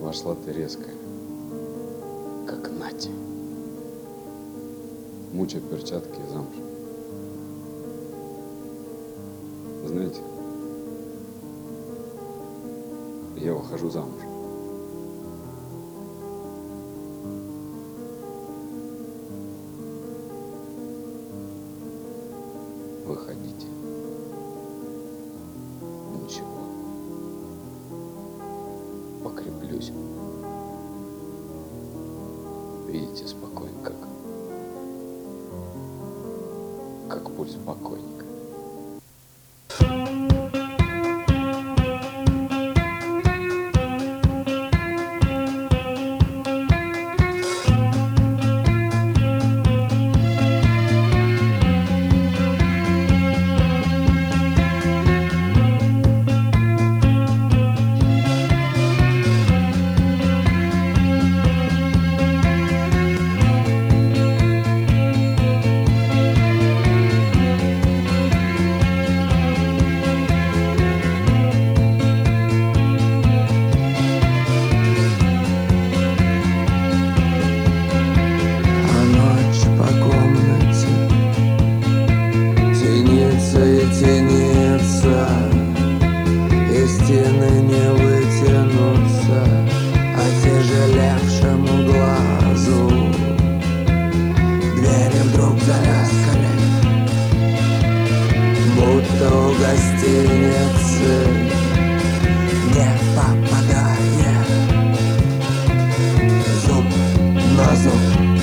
пошла ты резко, как Натя. Мучат перчатки и замуж. Знаете, я выхожу замуж. Выходите. Ничего. Покреплюсь. Видите, спокойно как пульс покойника. Тянется, и стены не вытянутся отяжелевшему глазу. Двери вдруг заляскали, будто у гостиницы, не попадая зуб на зуб.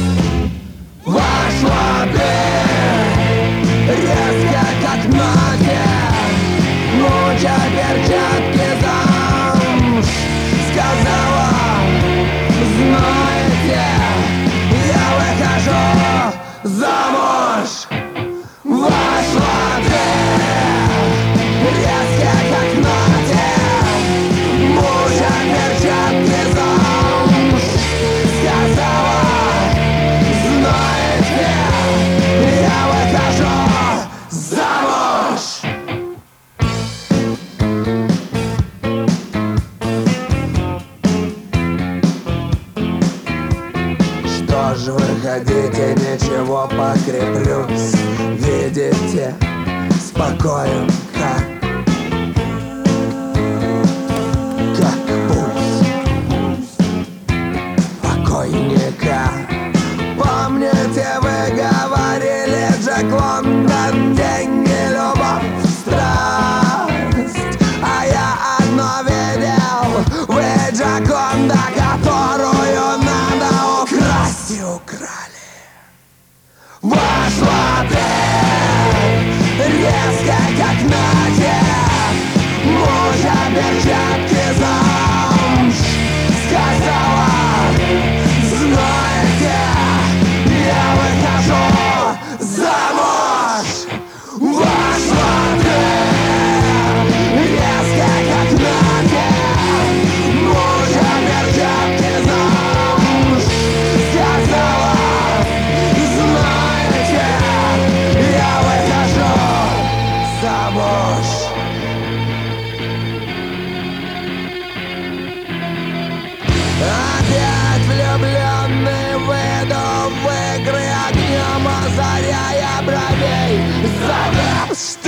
Вошла дверь резко, как Надя, муча перчатки замуж. Сказала, знаете, я выхожу замуж. Вошла дверь резко, как Надя, муча перчатки замуж. Сказала, знаете, я выхожу замуж. Что ж, выходите, ничего, покреплюсь. Видите, спокоен, как пульс покойника. Помните, вы говорили, Джек Лондон, деньги, любовь, страсть. А я одно видел, вы Джаконда, которую надо украсть, и украли. Вошла дверь резко, как Надя, мужа перчатки замуж. Сказала, знаете, я выхожу замуж. Вошла дверь резко, как Надя, мужа перчатки замуж. Сказала, знаете, я выхожу замуж. Опять влюбленный выйду в игры огнем, озаряя бровей. Зовет